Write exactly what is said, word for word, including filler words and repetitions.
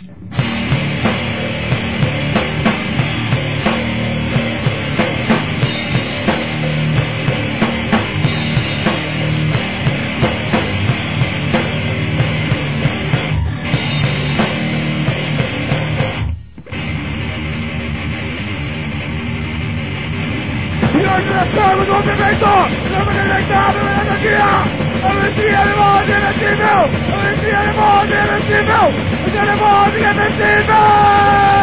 Estamos no movimento! Estamos conectados na energia! A energia animal irreversível! A energia animal irreversível! A energia animal irreversível!